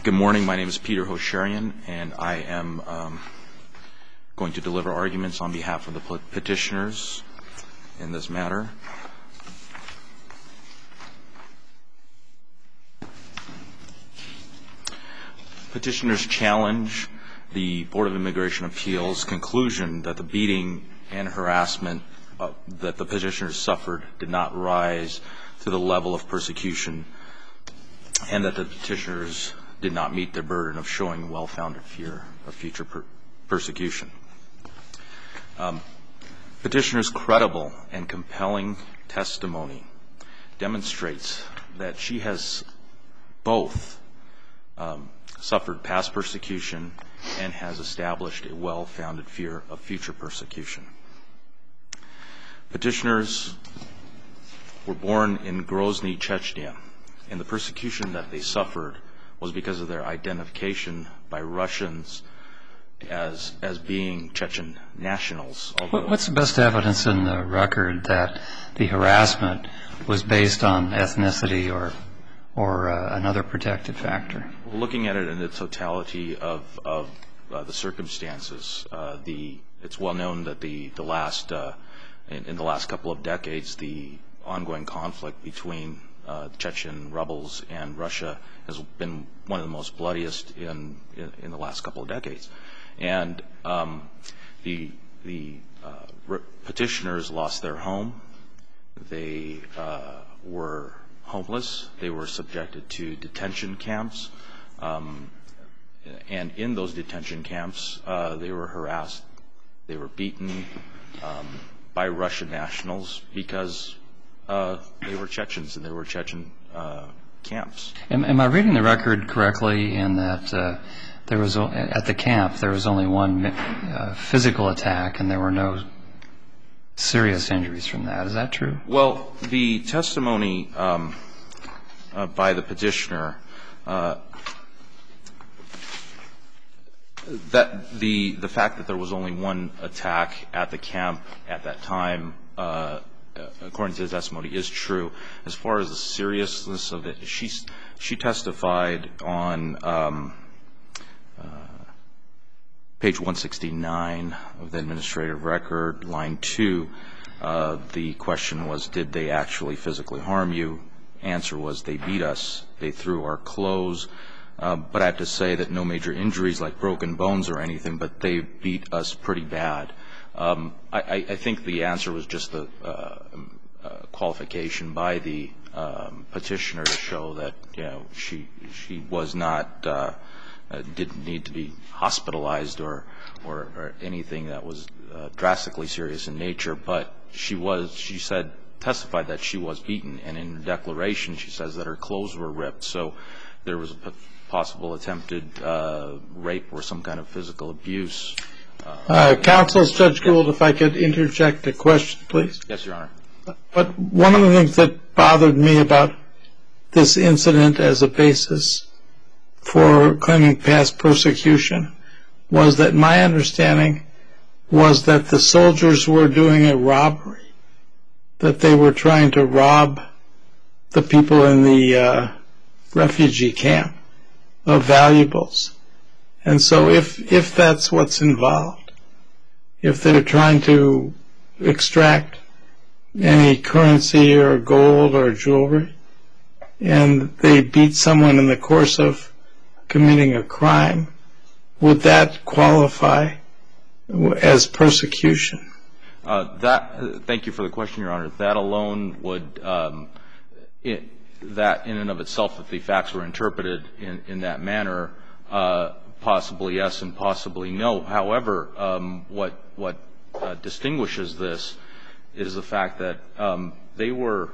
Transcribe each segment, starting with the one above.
Good morning. My name is Peter Hosharian, and I am going to deliver arguments on behalf of the petitioners in this matter. Petitioners challenge the Board of Immigration Appeals' conclusion that the beating and harassment that the petitioners suffered did not rise to the level of persecution, and that the petitioners did not meet their burden of showing well-founded fear of future persecution. Petitioners' credible and compelling testimony demonstrates that she has both suffered past persecution and has established a well-founded fear of future persecution. Petitioners were born in Grozny, Chechnya, and the persecution that they suffered was because of their identification by Russians as being Chechen nationals. What's the best evidence in the record that the harassment was based on ethnicity or another protected factor? Looking at it in the totality of the circumstances, it's well known that in the last couple of decades, the ongoing conflict between Chechen rebels and Russia has been one of the most bloodiest in the last couple of decades. And the petitioners lost their home. They were homeless. They were subjected to detention camps. And in those detention camps, they were harassed. They were beaten by Russian nationals because they were Chechens and they were Chechen camps. Am I reading the record correctly in that there was at the camp there was only one physical attack and there were no serious injuries from that? Is that true? Well, the testimony by the petitioner that the fact that there was only one attack at the camp at that time, according to his testimony, is true. As far as the seriousness of it, she testified on page 169 of the administrative record, line 2. The question was, did they actually physically harm you? Answer was, they beat us. They threw our clothes. But I have to say that no major injuries like broken bones or anything, but they beat us pretty bad. I think the answer was just a qualification by the petitioner to show that, you know, she was not didn't need to be hospitalized or anything that was drastically serious in nature. But she testified that she was beaten, and in her declaration she says that her clothes were ripped. So there was a possible attempted rape or some kind of physical abuse. Counsel, Judge Gould, if I could interject a question, please. Yes, Your Honor. But one of the things that bothered me about this incident as a basis for claiming past persecution was that my understanding was that the soldiers were doing a robbery, that they were trying to rob the people in the refugee camp of valuables. And so if that's what's involved, if they're trying to extract any currency or gold or jewelry, and they beat someone in the course of committing a crime, would that qualify as persecution? Thank you for the question, Your Honor. That alone would, that in and of itself, if the facts were interpreted in that manner, possibly yes and possibly no. However, what distinguishes this is the fact that they were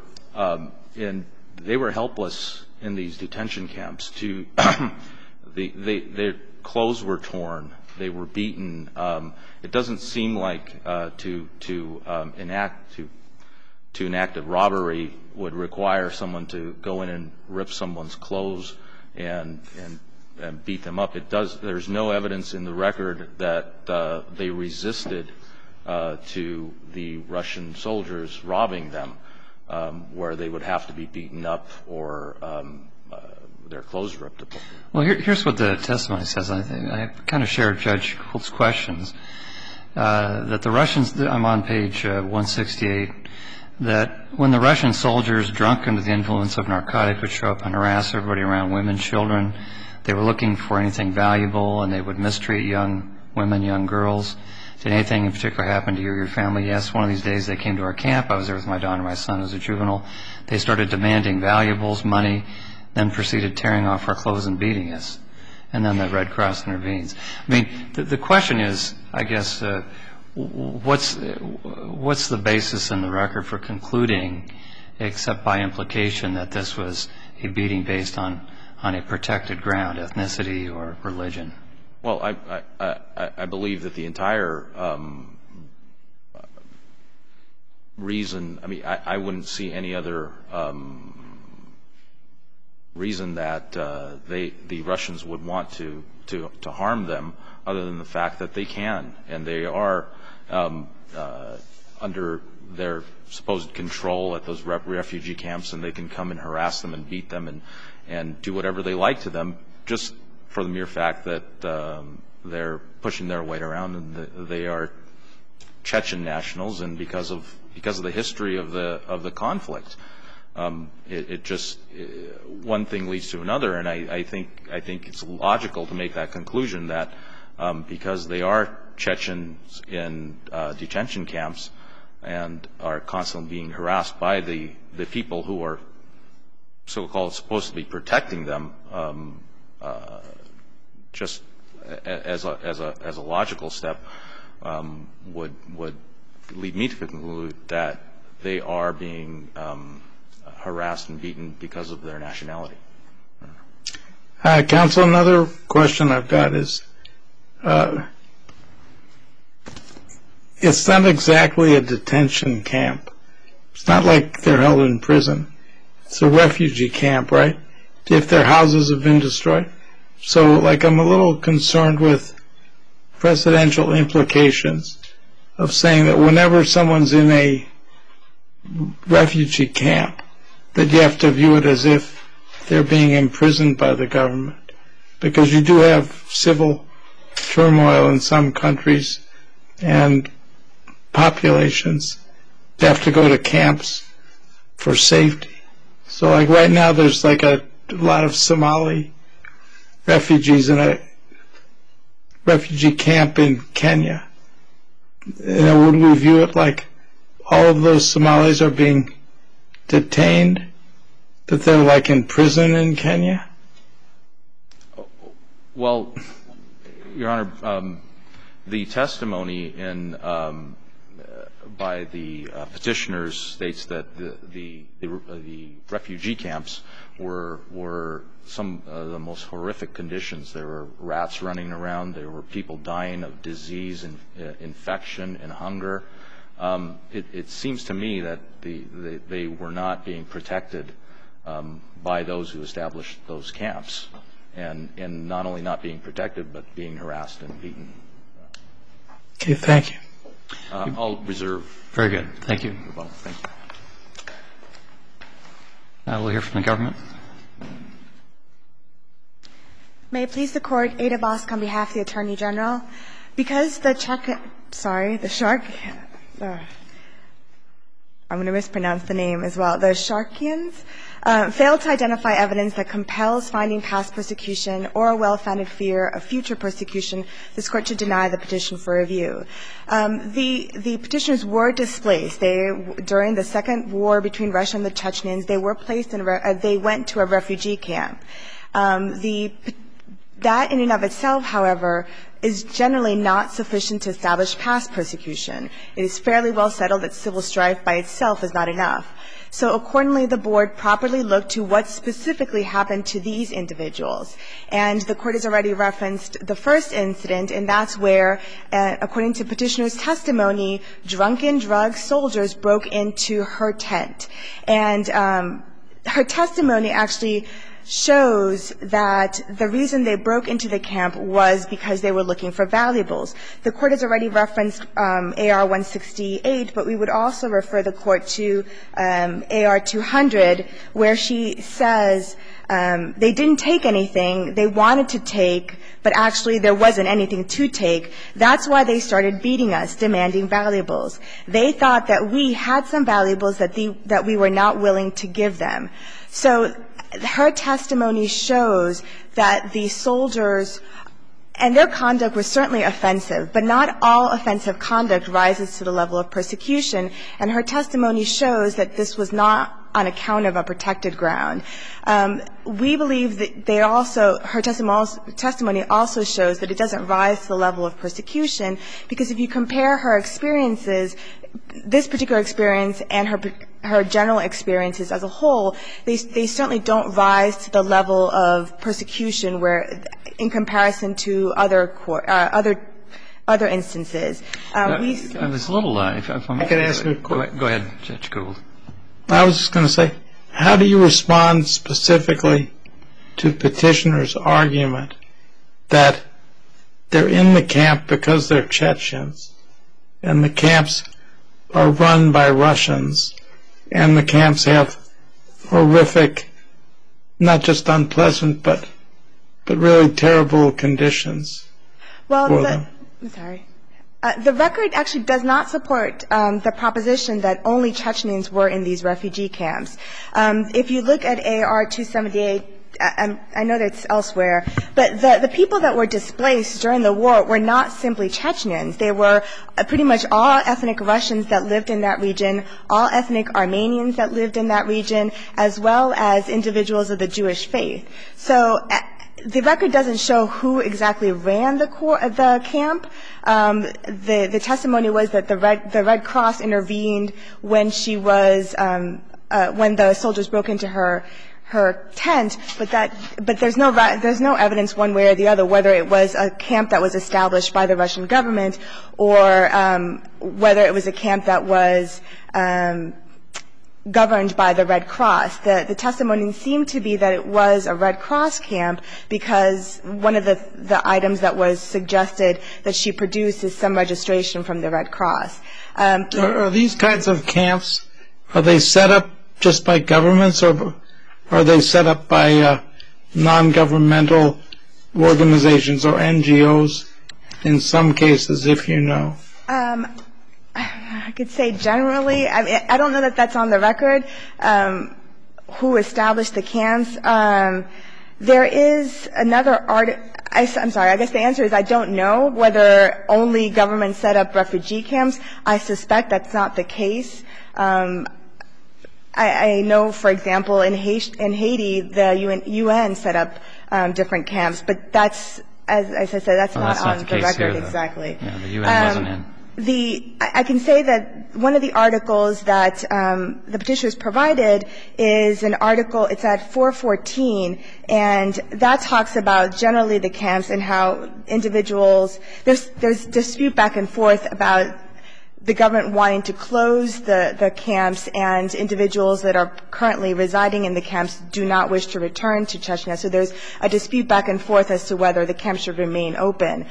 helpless in these detention camps. Their clothes were torn. They were beaten. It doesn't seem like to enact a robbery would require someone to go in and rip someone's clothes and beat them up. There's no evidence in the record that they resisted to the Russian soldiers robbing them, where they would have to be beaten up or their clothes ripped apart. Well, here's what the testimony says. I kind of shared Judge Holt's questions. That the Russians, I'm on page 168, that when the Russian soldiers, drunk under the influence of narcotics, would show up and harass everybody around, women, children, they were looking for anything valuable, and they would mistreat young women, young girls. Did anything in particular happen to you or your family? Yes. One of these days they came to our camp. I was there with my daughter and my son as a juvenile. They started demanding valuables, money, then proceeded tearing off our clothes and beating us. And then the Red Cross intervenes. I mean, the question is, I guess, what's the basis in the record for concluding, except by implication, that this was a beating based on a protected ground, ethnicity or religion? Well, I believe that the entire reason, I mean, I wouldn't see any other reason that the Russians would want to harm them other than the fact that they can, and they are under their supposed control at those refugee camps, and they can come and harass them and beat them and do whatever they like to them, just for the mere fact that they're pushing their weight around, and they are Chechen nationals, and because of the history of the conflict, it just one thing leads to another, and I think it's logical to make that conclusion that because they are Chechens in detention camps and are constantly being harassed by the people who are so-called supposed to be protecting them, just as a logical step, would lead me to conclude that they are being harassed and beaten because of their nationality. Counsel, another question I've got is, it's not exactly a detention camp. It's not like they're held in prison. It's a refugee camp, right? If their houses have been destroyed. So, I'm a little concerned with presidential implications of saying that whenever someone's in a refugee camp, that you have to view it as if they're being imprisoned by the government. Because you do have civil turmoil in some countries, and populations have to go to camps for safety. So, right now there's a lot of Somali refugees in a refugee camp in Kenya. Would we view it like all of those Somalis are being detained, that they're in prison in Kenya? Well, Your Honor, the testimony by the petitioners states that the refugee camps were some of the most horrific conditions. There were rats running around. There were people dying of disease and infection and hunger. It seems to me that they were not being protected by those who established those camps, and not only not being protected, but being harassed and beaten. Okay, thank you. I'll reserve. Very good. Thank you. Thank you. We'll hear from the government. May it please the Court, Ada Bosk on behalf of the Attorney General. Because the I'm going to mispronounce the name as well. The Sharkians failed to identify evidence that compels finding past persecution or a well-founded fear of future persecution. This Court should deny the petition for review. The petitioners were displaced. During the second war between Russia and the Chechens, they were placed they went to a refugee camp. That in and of itself, however, is generally not sufficient to establish past persecution. It is fairly well settled that civil strife by itself is not enough. So accordingly, the Board properly looked to what specifically happened to these individuals. And the Court has already referenced the first incident, and that's where, according to petitioner's testimony, drunken drug soldiers broke into her tent. And her testimony actually shows that the reason they broke into the camp was because they were looking for valuables. The Court has already referenced AR 168, but we would also refer the Court to AR 200, where she says they didn't take anything, they wanted to take, but actually there wasn't anything to take. That's why they started beating us, demanding valuables. They thought that we had some valuables that we were not willing to give them. So her testimony shows that the soldiers and their conduct was certainly offensive, but not all offensive conduct rises to the level of persecution. And her testimony shows that this was not on account of a protected ground. We believe that they also, her testimony also shows that it doesn't rise to the level of persecution, because if you compare her experiences, this particular experience and her general experiences as a whole, they certainly don't rise to the level of persecution where, in comparison to other instances. I was a little, if I can ask a question. Go ahead, Judge Gould. I was just going to say, how do you respond specifically to Petitioner's argument that they're in the camp because they're Chechens, and the camps are run by Russians, and the camps have horrific, not just unpleasant, but really terrible conditions for them? I'm sorry. The record actually does not support the proposition that only Chechens were in these refugee camps. If you look at AR 278, I know that it's elsewhere, but the people that were displaced during the war were not simply Chechens. They were pretty much all ethnic Russians that lived in that region, all ethnic Armenians that lived in that region, as well as individuals of the Jewish faith. So the record doesn't show who exactly ran the camp. The testimony was that the Red Cross intervened when she was when the soldiers broke into her tent, but there's no evidence one way or the other whether it was a camp that was established by the Russian government or whether it was a camp that was governed by the Red Cross. The testimony seemed to be that it was a Red Cross camp because one of the items that was suggested that she produced is some registration from the Red Cross. Are these kinds of camps, are they set up just by governments, or are they set up by non-governmental organizations or NGOs in some cases, if you know? I could say generally. I don't know that that's on the record, who established the camps. There is another article. I'm sorry. I guess the answer is I don't know whether only government set up refugee camps. I suspect that's not the case. I know, for example, in Haiti, the UN set up different camps, but that's, as I said, that's not on the record exactly. Yeah, the UN wasn't in. I can say that one of the articles that the petitioners provided is an article, it's at 414, and that talks about generally the camps and how individuals, there's dispute back and forth about the government wanting to close the camps, and individuals that are currently residing in the camps do not wish to return to Chechnya. So there's a dispute back and forth as to whether the camps should remain open.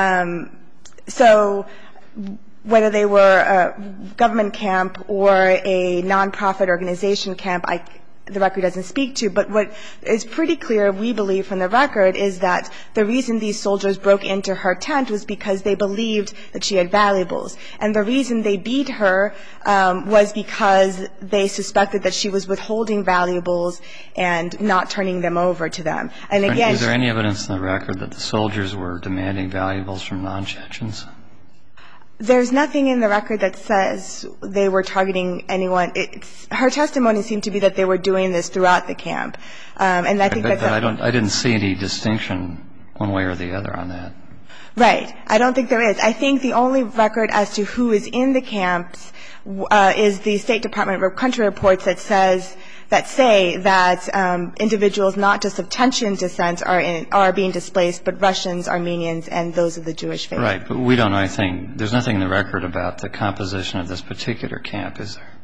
So whether they were a government camp or a nonprofit organization camp, the record doesn't speak to. But what is pretty clear, we believe from the record, is that the reason these soldiers broke into her tent was because they believed that she had valuables. And the reason they beat her was because they suspected that she was withholding valuables and not turning them over to them. And again, is there any evidence in the record that the soldiers were demanding valuables from non-Chechens? There's nothing in the record that says they were targeting anyone. Her testimony seemed to be that they were doing this throughout the camp. And I think that's I didn't see any distinction one way or the other on that. Right. I don't think there is. I think the only record as to who is in the camps is the State Department country reports that say that individuals not just of Chechen descent are being displaced, but Russians, Armenians, and those of the Jewish faith. Right. But we don't know anything. There's nothing in the record about the composition of this particular camp, is there?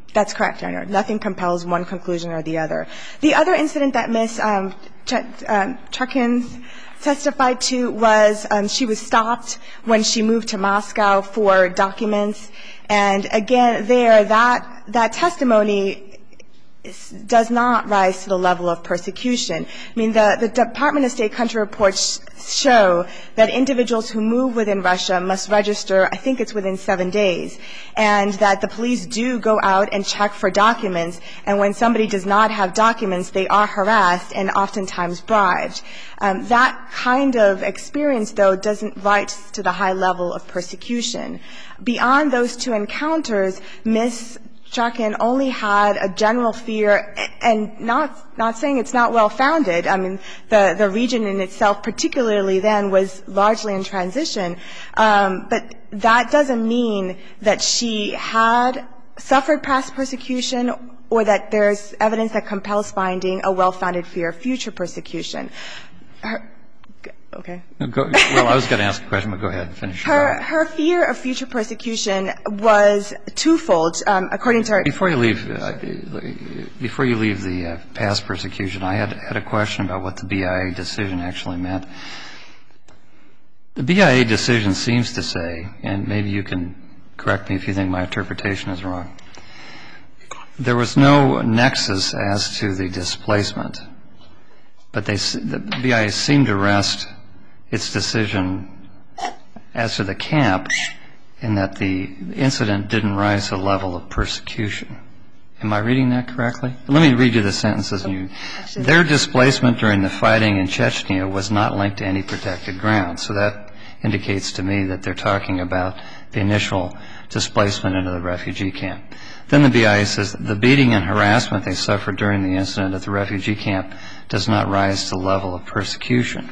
That's correct, Your Honor. Nothing compels one conclusion or the other. The other incident that Ms. Churkins testified to was she was stopped when she moved to Moscow for documents. And again, there, that testimony does not rise to the level of persecution. I mean, the Department of State country reports show that individuals who move within Russia must register, I think it's within 7 days, and that the police do go out and check for documents, and when somebody does not have documents, they are harassed and oftentimes bribed. That kind of experience, though, doesn't rise to the high level of persecution. Beyond those two encounters, Ms. Churkin only had a general fear, and not saying it's not well-founded. I mean, the region in itself, particularly then, was largely in transition. But that doesn't mean that she had suffered past persecution or that there's evidence that compels finding a well-founded fear of future persecution. Okay. Well, I was going to ask a question, but go ahead and finish. Her fear of future persecution was twofold, according to her. Before you leave the past persecution, I had a question about what the BIA decision actually meant. The BIA decision seems to say, and maybe you can correct me if you think my interpretation is wrong, there was no nexus as to the displacement, but the BIA seemed to rest its decision as to the camp in that the incident didn't rise to the level of persecution. Am I reading that correctly? Let me read you the sentences. Their displacement during the fighting in Chechnya was not linked to any protected ground. So that indicates to me that they're talking about the initial displacement into the refugee camp. Then the BIA says the beating and harassment they suffered during the incident at the refugee camp does not rise to the level of persecution.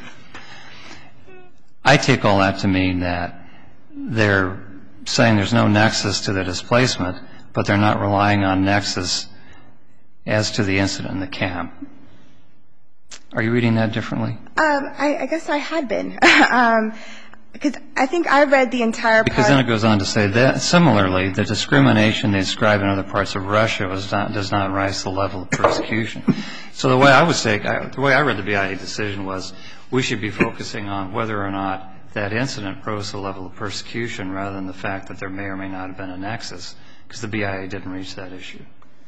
I take all that to mean that they're saying there's no nexus to the displacement, but they're not relying on nexus as to the incident in the camp. Are you reading that differently? I guess I had been. Because I think I read the entire part. Because then it goes on to say that, similarly, the discrimination they describe in other parts of Russia does not rise to the level of persecution. So the way I read the BIA decision was we should be focusing on whether or not that incident rose to the level of persecution rather than the fact that there may or may not have been a nexus, because the BIA didn't reach that issue.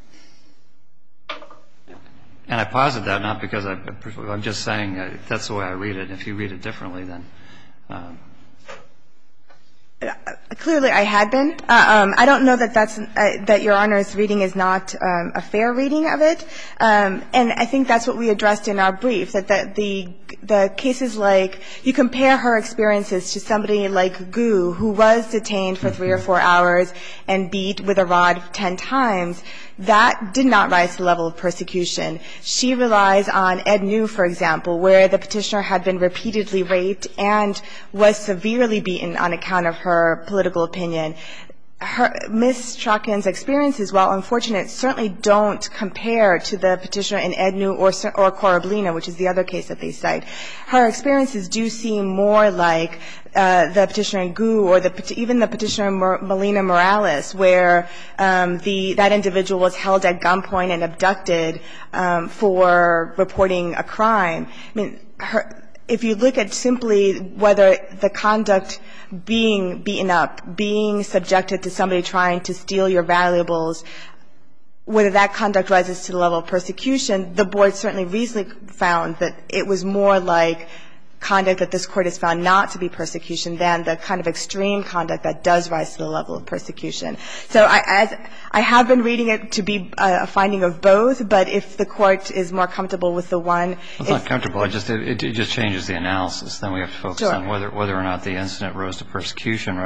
And I posit that not because I'm just saying that's the way I read it. If you read it differently, then... Clearly, I had been. I don't know that Your Honor's reading is not a fair reading of it. And I think that's what we addressed in our brief, that the cases like, you compare her experiences to somebody like Gu, who was detained for 3 or 4 hours and beat with a rod 10 times. That did not rise to the level of persecution. She relies on Ed New, for example, where the petitioner had been repeatedly raped and was severely beaten on account of her political opinion. Ms. Churkin's experiences, while unfortunate, certainly don't compare to the petitioner in Ed New or Korablina, which is the other case that they cite. Her experiences do seem more like the petitioner in Gu or even the petitioner in Melina Morales, where that individual was held at gunpoint and abducted for reporting a crime. I mean, if you look at simply whether the conduct being beaten up, being subjected to somebody trying to steal your valuables, whether that conduct rises to the level of persecution, the board certainly reasonably found that it was more like conduct that this Court has found not to be persecution than the kind of extreme conduct that does rise to the level of persecution. So I have been reading it to be a finding of both, but if the Court is more comfortable with the one. It's not comfortable. It just changes the analysis. Then we have to focus on whether or not the incident rose to persecution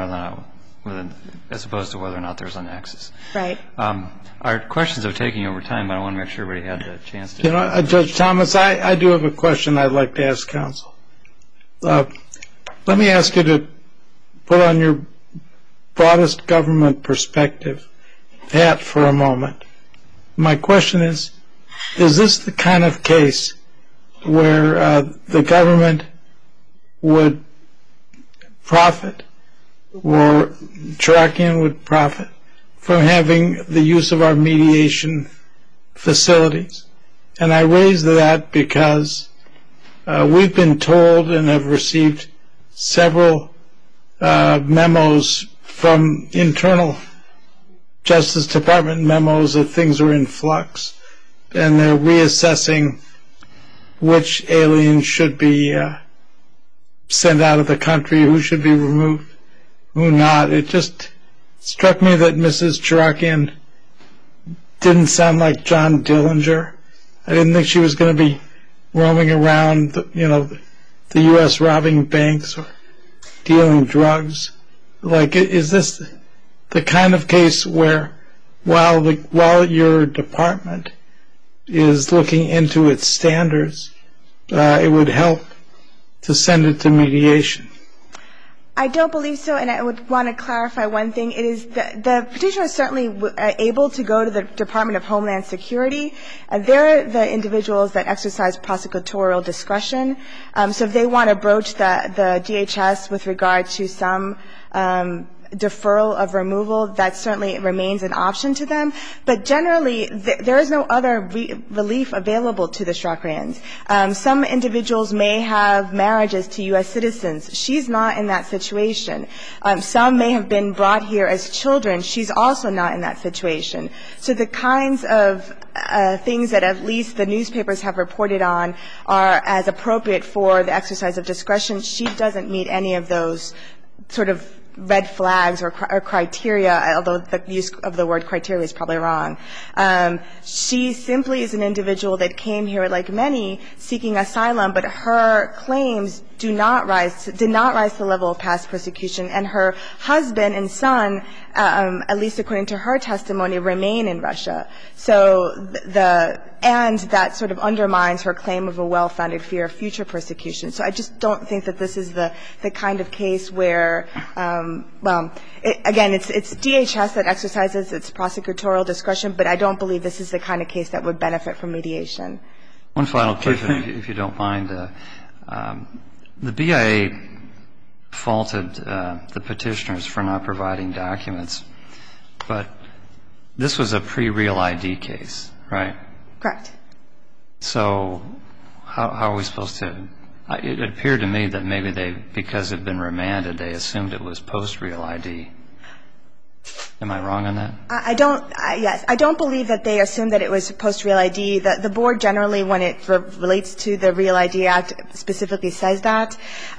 as opposed to whether or not there's a nexus. Right. Our questions are taking over time, but I want to make sure everybody had the chance to. You know, Judge Thomas, I do have a question I'd like to ask counsel. Let me ask you to put on your broadest government perspective hat for a moment. My question is this the kind of case where the government would profit or Churkin would profit from having the use of our mediation facilities. And I raise that because we've been told and have received several memos from internal Justice Department memos that things are in flux, and they're reassessing which aliens should be sent out of the country, who should be removed, who not. It just struck me that Mrs. Chirakian didn't sound like John Dillinger. I didn't think she was going to be roaming around, the U.S. robbing banks or dealing drugs. Like, is this the kind of case where while your department is looking into its standards, it would help to send it to mediation? I don't believe so, and I would want to clarify one thing. It is the petitioner is certainly able to go to the Department of Homeland Security. They're the individuals that exercise prosecutorial discretion. So if they want to broach the DHS with regard to some deferral of removal, that certainly remains an option to them. But generally, there is no other relief available to the Chirakians. Some individuals may have marriages to U.S. citizens. She's not in that situation. Some may have been brought here as children. She's also not in that situation. So the kinds of things that at least the newspapers have reported on are as appropriate for the exercise of discretion. She doesn't meet any of those sort of red flags or criteria, although the use of the word criteria is probably wrong. She simply is an individual that came here, like many, seeking asylum, but her claims did not rise to the level of past persecution, and her husband and son, at least according to her testimony, remain in Russia. So and that sort of undermines her claim of a well-founded fear of future persecution. So I just don't think that this is the kind of case where, again, it's DHS that exercises its prosecutorial discretion, but I don't believe this is the kind of case that would benefit from mediation. One final question, if you don't mind. The BIA faulted the petitioners for not providing documents, but this was a pre-Real ID case, right? Correct. So how are we supposed to – it appeared to me that maybe because it had been remanded, they assumed it was post-Real ID. Am I wrong on that? Yes. I don't believe that they assumed that it was post-Real ID. The board generally, when it relates to the Real ID Act, specifically says that.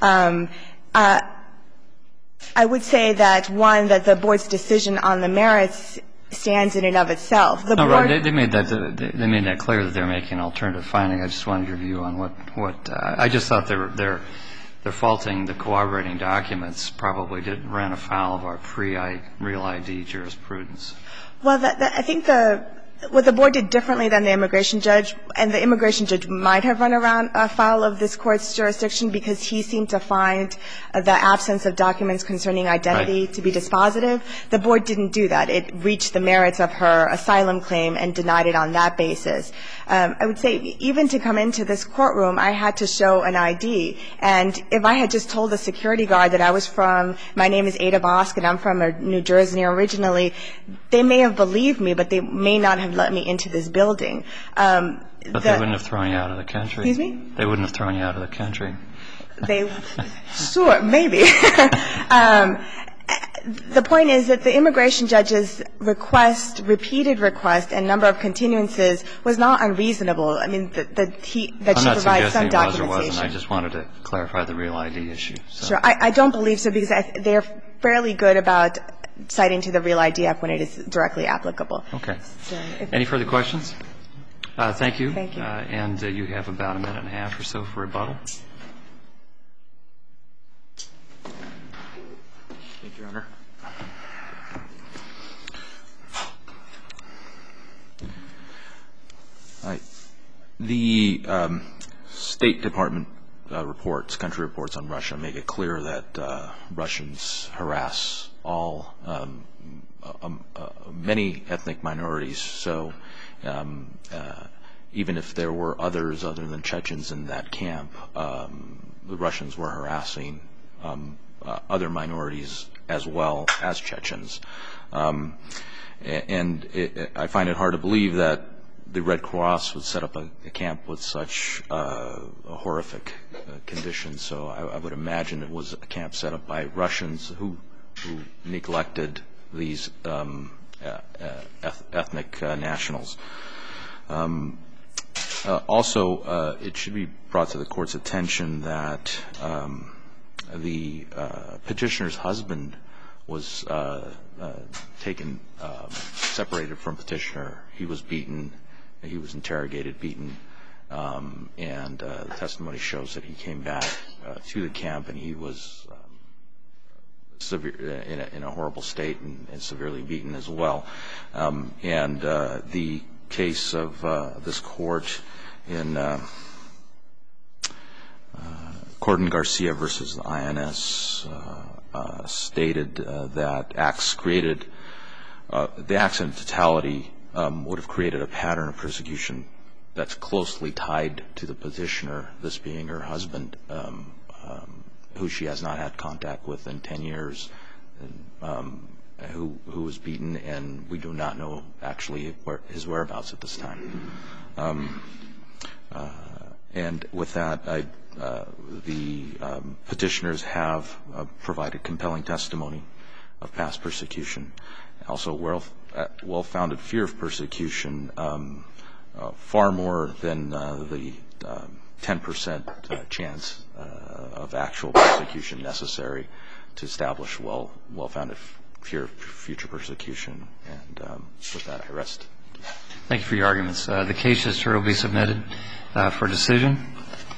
I would say that, one, that the board's decision on the merits stands in and of itself. The board – right. They made that clear that they're making an alternative finding. I just wanted your view on what I just thought they're faulting the corroborating documents probably ran afoul of our pre-Real ID jurisprudence. Well, I think what the board did differently than the immigration judge, and the immigration judge might have run afoul of this Court's jurisdiction because he seemed to find the absence of documents concerning identity to be dispositive. The board didn't do that. It reached the merits of her asylum claim and denied it on that basis. I would say even to come into this courtroom, I had to show an ID. And if I had just told the security guard that I was from – my name is Ada Bosk and I'm from New Jersey originally, they may have believed me, but they may not have let me into this building. But they wouldn't have thrown you out of the country. Excuse me? They wouldn't have thrown you out of the country. Sure, maybe. The point is that the immigration judge's repeated request and number of continuances was not unreasonable. I mean, that she provides some documentation. I'm not suggesting it was or wasn't. I just wanted to clarify the Real ID issue. So. Sure. I don't believe so because they're fairly good about citing to the Real ID Act when it is directly applicable. Okay. Any further questions? Thank you. Thank you. And you have about a minute and a half or so for rebuttal. Thank you, Your Honor. The State Department reports, country reports on Russia, make it clear that Russians harass all many ethnic minorities. So even if there were others other than Chechens in that camp, the Russians were harassing other minorities as well as Chechens. And I find it hard to believe that the Red Cross would set up a camp with such horrific conditions. So I would imagine it was a camp set up by Russians who neglected these ethnic nationals. Also, it should be brought to the Court's attention that the petitioner's husband was separated from petitioner. He was beaten. He was interrogated, beaten, and the testimony shows that he came back to the camp and he was in a horrible state and severely beaten as well. And the case of this court in Corden-Garcia versus the INS stated that the acts in totality would have created a pattern of persecution that's closely tied to the petitioner, this being her husband, who she has not had contact with in 10 years, who was beaten, and we do not know actually his whereabouts at this time. And with that, the petitioners have provided compelling testimony of past persecution. Also, well-founded fear of persecution, far more than the 10% chance of actual persecution necessary to establish well-founded fear of future persecution. And with that, I rest. Thank you for your arguments. The case will be submitted for decision.